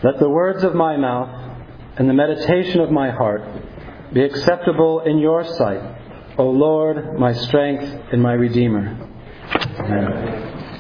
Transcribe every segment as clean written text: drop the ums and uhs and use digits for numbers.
Let the words of my mouth and the meditation of my heart be acceptable in your sight, O Lord, my strength and my Redeemer. Amen.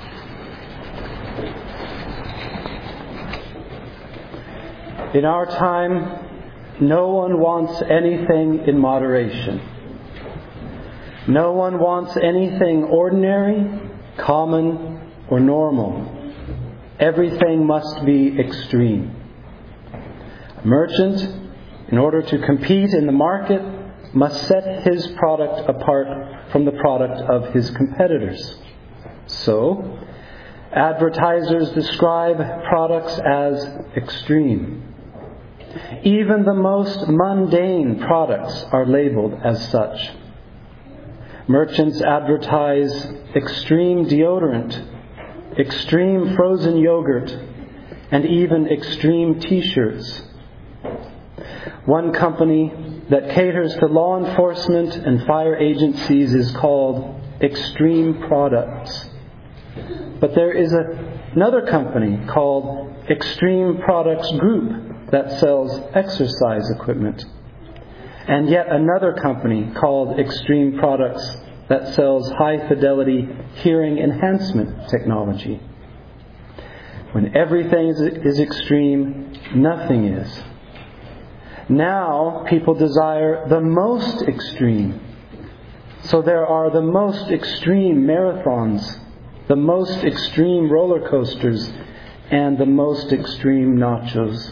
In our time, no one wants anything in moderation. No one wants anything ordinary, common, or normal. Everything must be extreme. A merchant, in order to compete in the market, must set his product apart from the product of his competitors. So, advertisers describe products as extreme. Even the most mundane products are labeled as such. Merchants advertise extreme deodorant, extreme frozen yogurt, and even extreme t-shirts. One company that caters to law enforcement and fire agencies is called Extreme Products. But there is another company called Extreme Products Group that sells exercise equipment. And yet another company called Extreme Products that sells high-fidelity hearing enhancement technology. When everything is extreme, nothing is. Now people desire the most extreme. So there are the most extreme marathons, the most extreme roller coasters, and the most extreme nachos.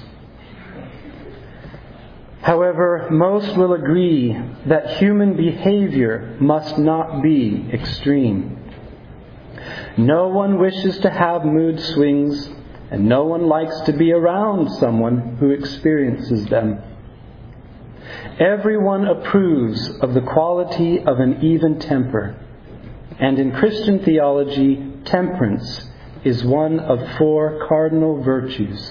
However, most will agree that human behavior must not be extreme. No one wishes to have mood swings, and no one likes to be around someone who experiences them. Everyone approves of the quality of an even temper, and in Christian theology, temperance is one of 4 cardinal virtues.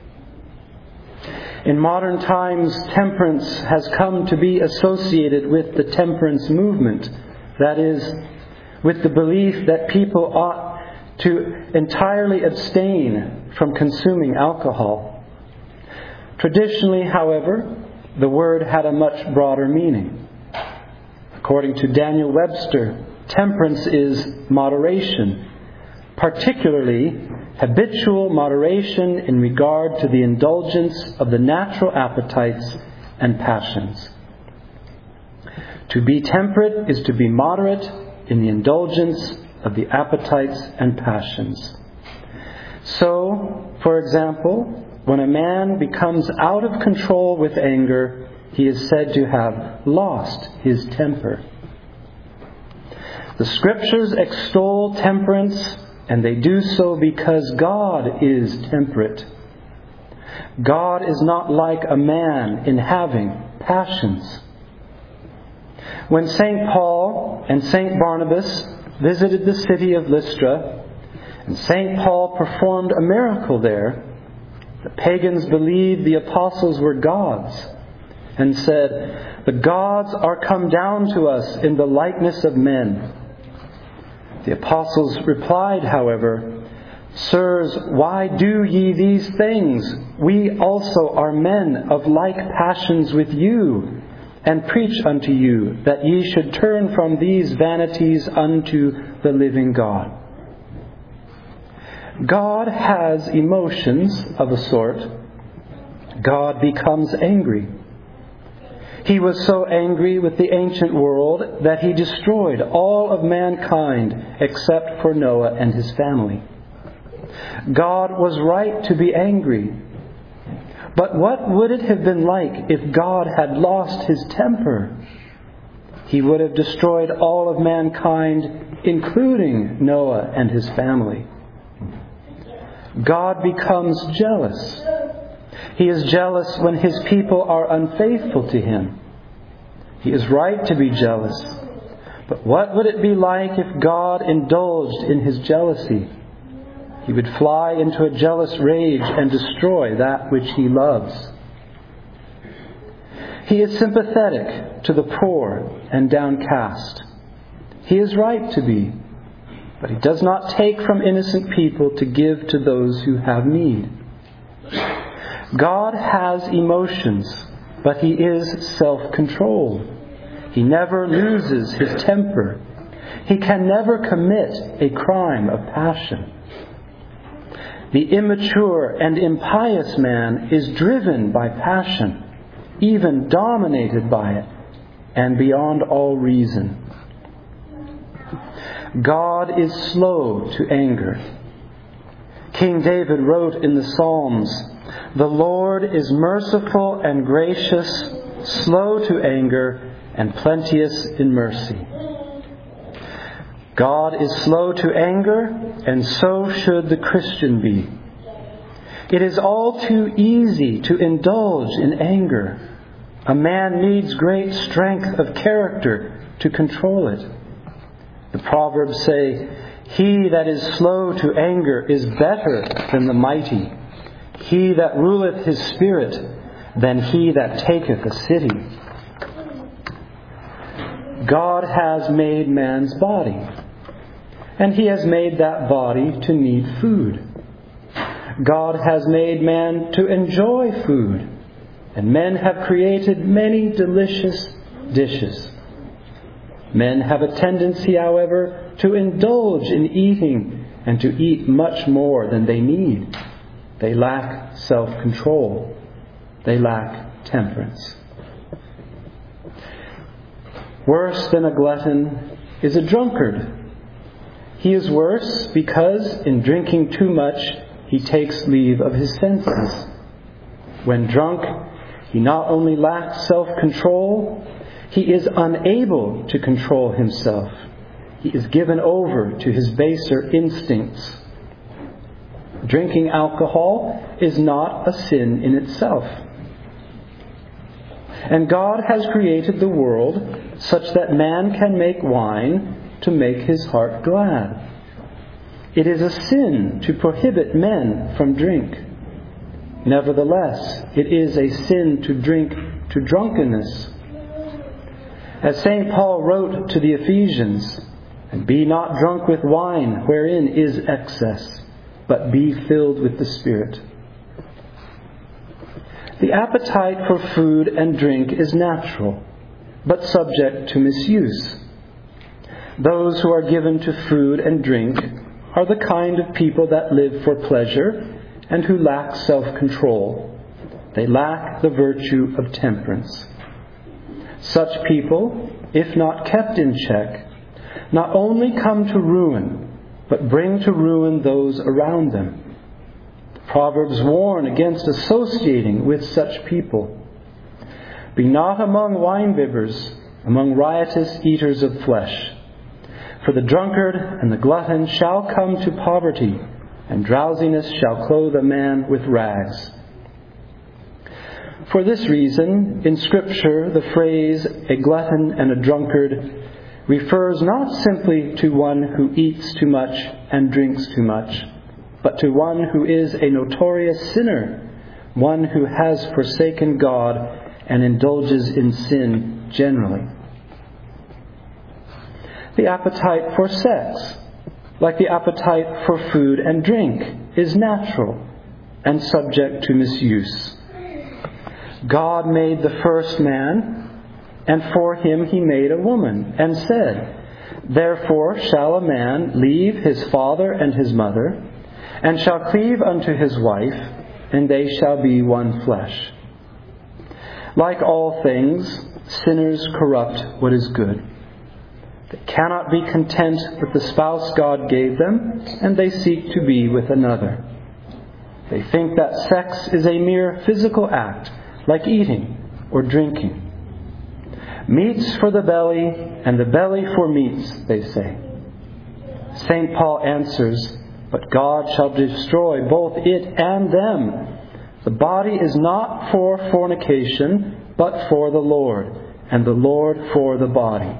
In modern times, temperance has come to be associated with the temperance movement. That is, with the belief that people ought to entirely abstain from consuming alcohol. Traditionally, however, the word had a much broader meaning. According to Daniel Webster, temperance is moderation, particularly habitual moderation in regard to the indulgence of the natural appetites and passions. To be temperate is to be moderate in the indulgence of the appetites and passions. So, for example, when a man becomes out of control with anger, he is said to have lost his temper. The Scriptures extol temperance, and they do so because God is temperate. God is not like a man in having passions. When St. Paul and St. Barnabas visited the city of Lystra, and St. Paul performed a miracle there, the pagans believed the apostles were gods and said, "The gods are come down to us in the likeness of men." The apostles replied, however, "Sirs, why do ye these things? We also are men of like passions with you, and preach unto you that ye should turn from these vanities unto the living God." God has emotions of a sort. God becomes angry. He was so angry with the ancient world that he destroyed all of mankind except for Noah and his family. God was right to be angry. But what would it have been like if God had lost his temper? He would have destroyed all of mankind, including Noah and his family. God becomes jealous. He is jealous when his people are unfaithful to him. He is right to be jealous. But what would it be like if God indulged in his jealousy? He would fly into a jealous rage and destroy that which he loves. He is sympathetic to the poor and downcast. He is right to be, but he does not take from innocent people to give to those who have need. God has emotions, but He is self-controlled. He never loses His temper. He can never commit a crime of passion. The immature and impious man is driven by passion, even dominated by it, and beyond all reason. God is slow to anger. King David wrote in the Psalms, "The Lord is merciful and gracious, slow to anger, and plenteous in mercy." God is slow to anger, and so should the Christian be. It is all too easy to indulge in anger. A man needs great strength of character to control it. The Proverbs say, "He that is slow to anger is better than the mighty. He that ruleth his spirit than he that taketh a city." God has made man's body, and He has made that body to need food. God has made man to enjoy food, and men have created many delicious dishes. Men have a tendency, however, to indulge in eating and to eat much more than they need. They lack self-control. They lack temperance. Worse than a glutton is a drunkard. He is worse because in drinking too much, he takes leave of his senses. When drunk, he not only lacks self-control, he is unable to control himself. He is given over to his baser instincts. Drinking alcohol is not a sin in itself. And God has created the world such that man can make wine to make his heart glad. It is a sin to prohibit men from drink. Nevertheless, it is a sin to drink to drunkenness. As St. Paul wrote to the Ephesians, "And be not drunk with wine, wherein is excess, but be filled with the Spirit." The appetite for food and drink is natural, but subject to misuse. Those who are given to food and drink are the kind of people that live for pleasure and who lack self-control. They lack the virtue of temperance. Such people, if not kept in check, not only come to ruin, but bring to ruin those around them. The Proverbs warn against associating with such people. "Be not among winebibbers, among riotous eaters of flesh. For the drunkard and the glutton shall come to poverty, and drowsiness shall clothe a man with rags." For this reason, in Scripture, the phrase "a glutton and a drunkard" refers not simply to one who eats too much and drinks too much, but to one who is a notorious sinner, one who has forsaken God and indulges in sin generally. The appetite for sex, like the appetite for food and drink, is natural and subject to misuse. God made the first man, and for him He made a woman, and said, "Therefore shall a man leave his father and his mother, and shall cleave unto his wife, and they shall be one flesh." Like all things, sinners corrupt what is good. They cannot be content with the spouse God gave them, and they seek to be with another. They think that sex is a mere physical act, like eating or drinking. "Meats for the belly, and the belly for meats," they say. St. Paul answers, "But God shall destroy both it and them. The body is not for fornication, but for the Lord, and the Lord for the body."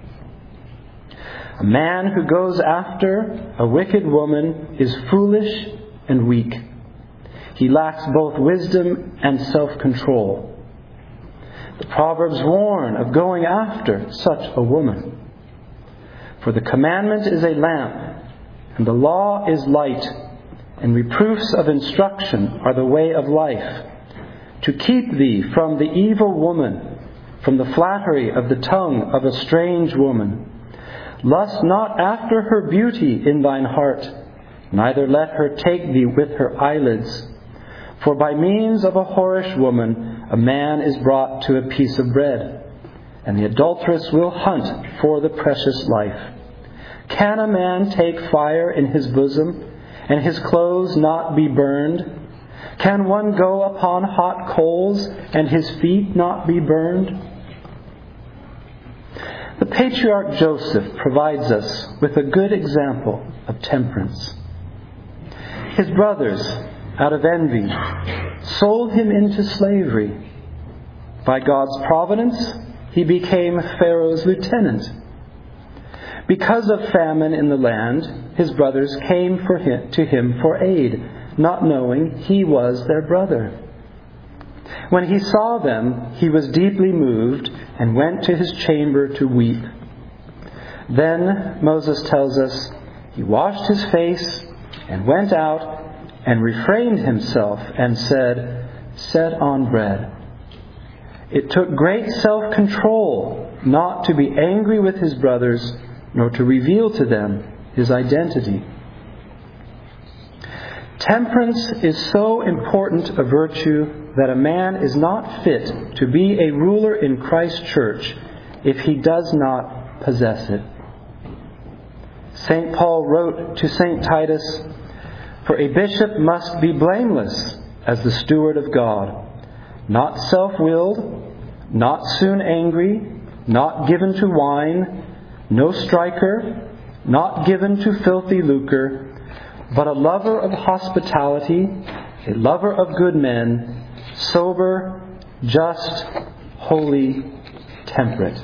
A man who goes after a wicked woman is foolish and weak. He lacks both wisdom and self-control. The Proverbs warn of going after such a woman. "For the commandment is a lamp, and the law is light, and reproofs of instruction are the way of life, to keep thee from the evil woman, from the flattery of the tongue of a strange woman. Lust not after her beauty in thine heart, neither let her take thee with her eyelids. For by means of a whorish woman a man is brought to a piece of bread, and the adulteress will hunt for the precious life. Can a man take fire in his bosom, and his clothes not be burned? Can one go upon hot coals, and his feet not be burned? The patriarch Joseph provides us with a good example of temperance. His brothers, out of envy, sold him into slavery. By God's providence, he became Pharaoh's lieutenant. Because of famine in the land, his brothers came to him for aid, not knowing he was their brother. When he saw them, he was deeply moved and went to his chamber to weep. Then, Moses tells us, he washed his face and went out and refrained himself and said, "Set on bread." It took great self-control not to be angry with his brothers, nor to reveal to them his identity. Temperance is so important a virtue that a man is not fit to be a ruler in Christ's church if he does not possess it. St. Paul wrote to St. Titus, "For a bishop must be blameless as the steward of God, not self-willed, not soon angry, not given to wine, no striker, not given to filthy lucre, but a lover of hospitality, a lover of good men, sober, just, holy, temperate."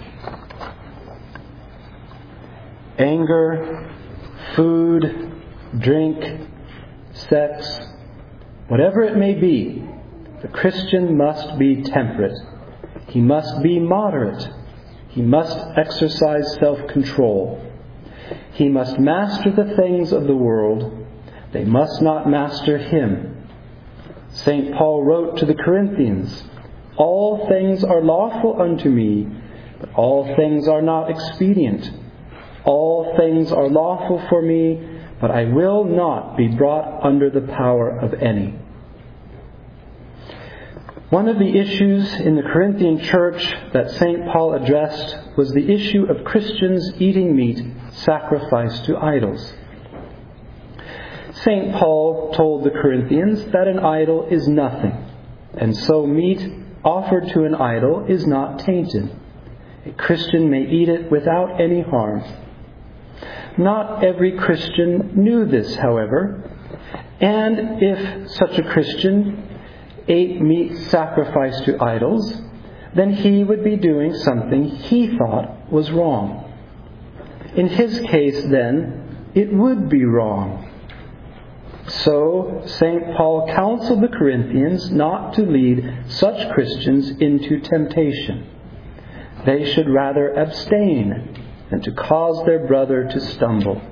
Anger, food, drink, sex, whatever it may be, the Christian must be temperate. He must be moderate. He must exercise self-control. He must master the things of the world. They must not master him. St. Paul wrote to the Corinthians, "All things are lawful unto me, but all things are not expedient. All things are lawful for me, but I will not be brought under the power of any." One of the issues in the Corinthian church that St. Paul addressed was the issue of Christians eating meat sacrificed to idols. St. Paul told the Corinthians that an idol is nothing, and so meat offered to an idol is not tainted. A Christian may eat it without any harm. Not every Christian knew this, however, and if such a Christian ate meat sacrificed to idols, then he would be doing something he thought was wrong. In his case, then, it would be wrong. So, St. Paul counseled the Corinthians not to lead such Christians into temptation. They should rather abstain than to cause their brother to stumble.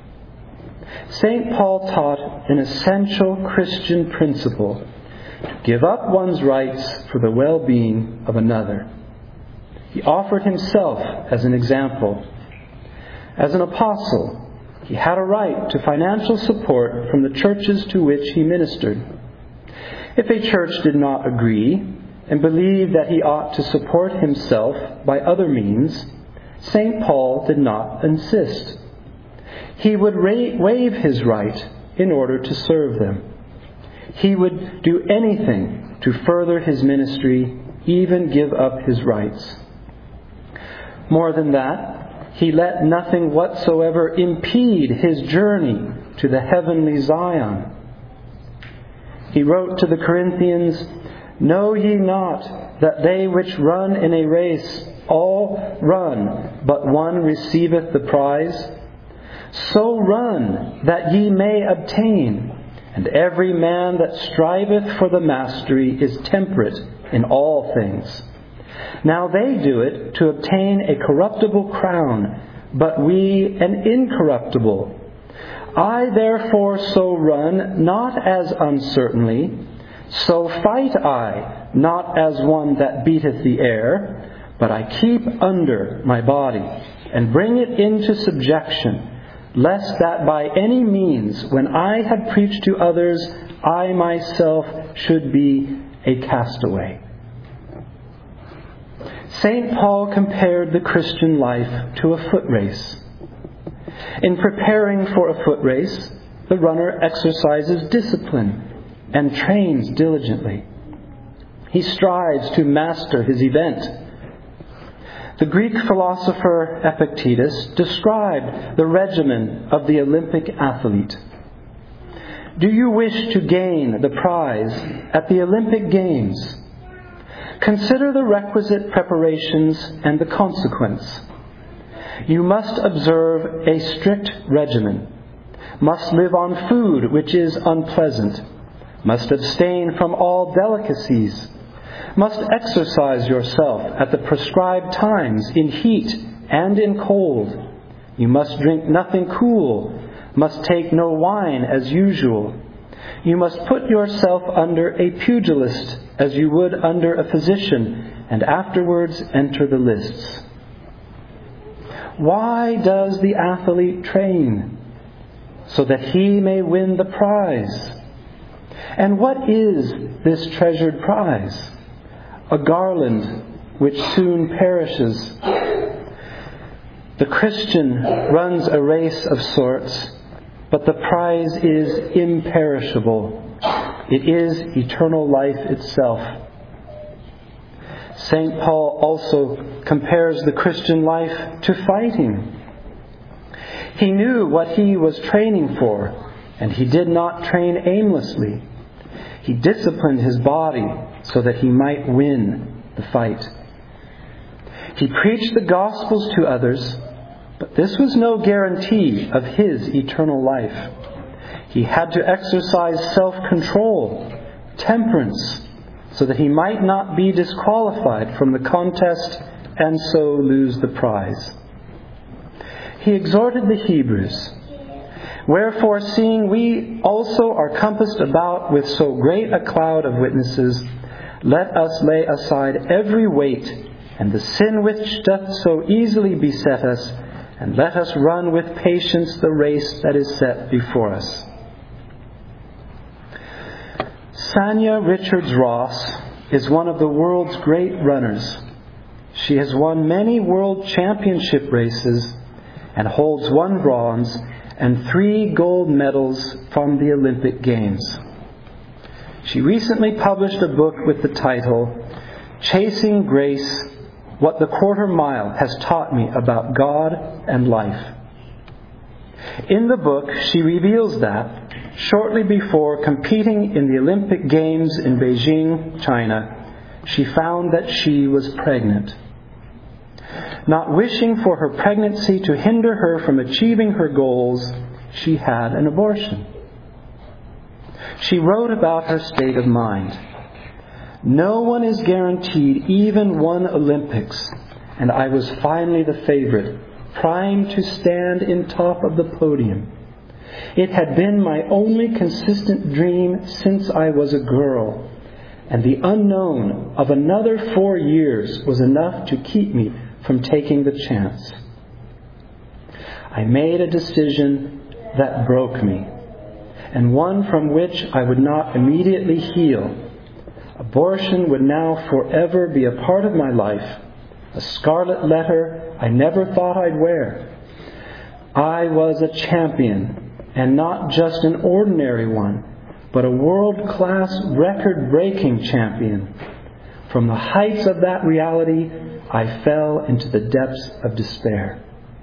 St. Paul taught an essential Christian principle: to give up one's rights for the well-being of another. He offered himself as an example. As an apostle, he had a right to financial support from the churches to which he ministered. If a church did not agree and believed that he ought to support himself by other means, St. Paul did not insist. He would waive his right in order to serve them. He would do anything to further his ministry, even give up his rights. More than that, he let nothing whatsoever impede his journey to the heavenly Zion. He wrote to the Corinthians, "Know ye not that they which run in a race all run, but one receiveth the prize? So run that ye may obtain. And every man that striveth for the mastery is temperate in all things. Now they do it to obtain a corruptible crown, but we an incorruptible. I therefore so run, not as uncertainly, so fight I, not as one that beateth the air, but I keep under my body, and bring it into subjection, lest that by any means, when I had preached to others, I myself should be a castaway. St. Paul compared the Christian life to a foot race. In preparing for a foot race, the runner exercises discipline and trains diligently. He strives to master his event. The Greek philosopher Epictetus described the regimen of the Olympic athlete. Do you wish to gain the prize at the Olympic Games? Consider the requisite preparations and the consequence. You must observe a strict regimen, must live on food which is unpleasant, must abstain from all delicacies, must exercise yourself at the prescribed times in heat and in cold. You must drink nothing cool, must take no wine as usual. You must put yourself under a pugilist as you would under a physician, and afterwards enter the lists. Why does the athlete train? So that he may win the prize. And what is this treasured prize? A garland which soon perishes. The Christian runs a race of sorts, but the prize is imperishable. It is eternal life itself. St. Paul also compares the Christian life to fighting. He knew what he was training for, and he did not train aimlessly. He disciplined his body so that he might win the fight. He preached the Gospels to others, but this was no guarantee of his eternal life. He had to exercise self-control, temperance, so that he might not be disqualified from the contest and so lose the prize. He exhorted the Hebrews, "Wherefore, seeing we also are compassed about with so great a cloud of witnesses, let us lay aside every weight and the sin which doth so easily beset us, and let us run with patience the race that is set before us." Sanya Richards-Ross is one of the world's great runners. She has won many world championship races and holds 1 bronze and 3 gold medals from the Olympic Games. She recently published a book with the title, "Chasing Grace: What the Quarter Mile Has Taught Me About God and Life." In the book, she reveals that, shortly before competing in the Olympic Games in Beijing, China, she found that she was pregnant. Not wishing for her pregnancy to hinder her from achieving her goals, she had an abortion. She wrote about her state of mind. "No one is guaranteed even 1 Olympics, and I was finally the favorite, primed to stand in top of the podium. It had been my only consistent dream since I was a girl, and the unknown of another 4 years was enough to keep me from taking the chance. I made a decision that broke me, and one from which I would not immediately heal. Abortion would now forever be a part of my life, a scarlet letter I never thought I'd wear. I was a champion, and not just an ordinary one, but a world-class record-breaking champion. From the heights of that reality, I fell into the depths of despair."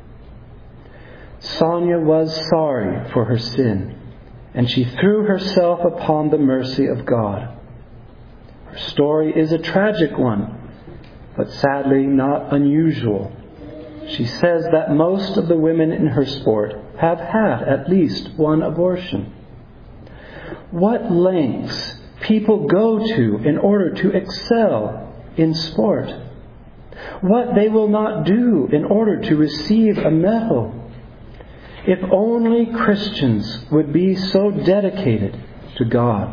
Sonia was sorry for her sin, and she threw herself upon the mercy of God. Her story is a tragic one, but sadly not unusual. She says that most of the women in her sport have had at least 1 abortion. What lengths people go to in order to excel in sport. What they will not do in order to receive a medal. If only Christians would be so dedicated to God.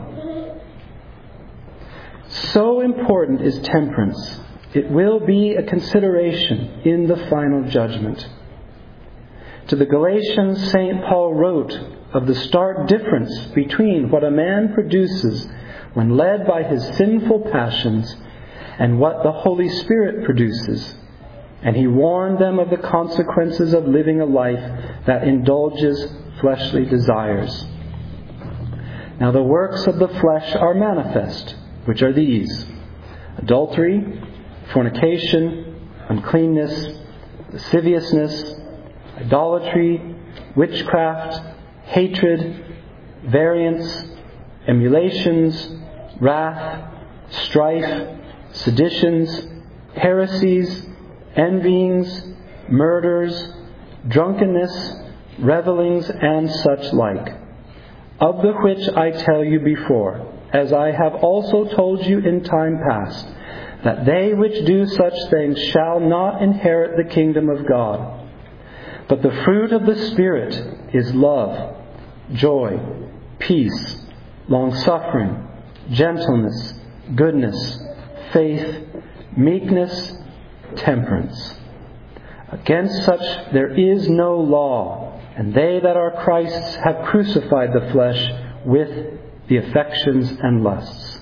So important is temperance, it will be a consideration in the final judgment. To the Galatians, St. Paul wrote of the stark difference between what a man produces when led by his sinful passions and what the Holy Spirit produces. And he warned them of the consequences of living a life that indulges fleshly desires. Now the works of the flesh are manifest, which are these: adultery, fornication, uncleanness, lasciviousness, idolatry, witchcraft, hatred, variance, emulations, wrath, strife, seditions, heresies, envyings, murders, drunkenness, revellings, and such like, of the which I tell you before, as I have also told you in time past, that they which do such things shall not inherit the kingdom of God. But the fruit of the Spirit is love, joy, peace, long-suffering, gentleness, goodness, faith, meekness, temperance. Against such there is no law, and they that are Christ's have crucified the flesh with the affections and lusts.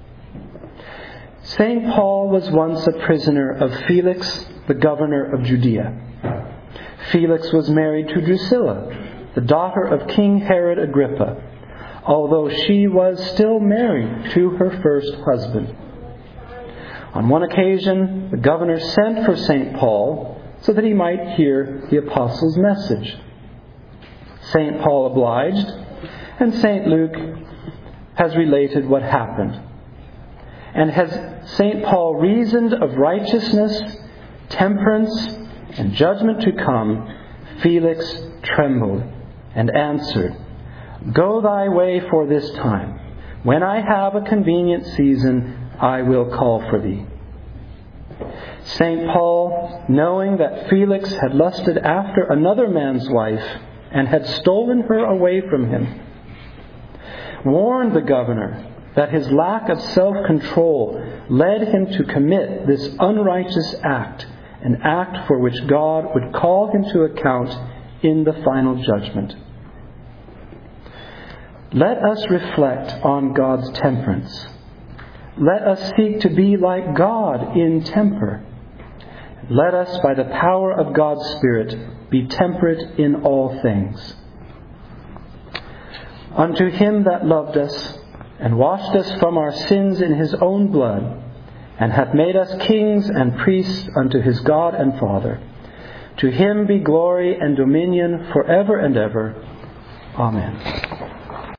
St. Paul was once a prisoner of Felix, the governor of Judea. Felix was married to Drusilla, the daughter of King Herod Agrippa, although she was still married to her first husband. On one occasion, the governor sent for St. Paul so that he might hear the apostles' message. St. Paul obliged, and St. Luke has related what happened. And has St. Paul reasoned of righteousness, temperance, and judgment to come, Felix trembled and answered, "Go thy way for this time. When I have a convenient season, I will call for thee." St. Paul, knowing that Felix had lusted after another man's wife and had stolen her away from him, warned the governor that his lack of self-control led him to commit this unrighteous act, an act for which God would call him to account in the final judgment. Let us reflect on God's temperance. Let us seek to be like God in temper. Let us, by the power of God's Spirit, be temperate in all things. Unto him that loved us, and washed us from our sins in his own blood, and hath made us kings and priests unto his God and Father, to him be glory and dominion forever and ever. Amen.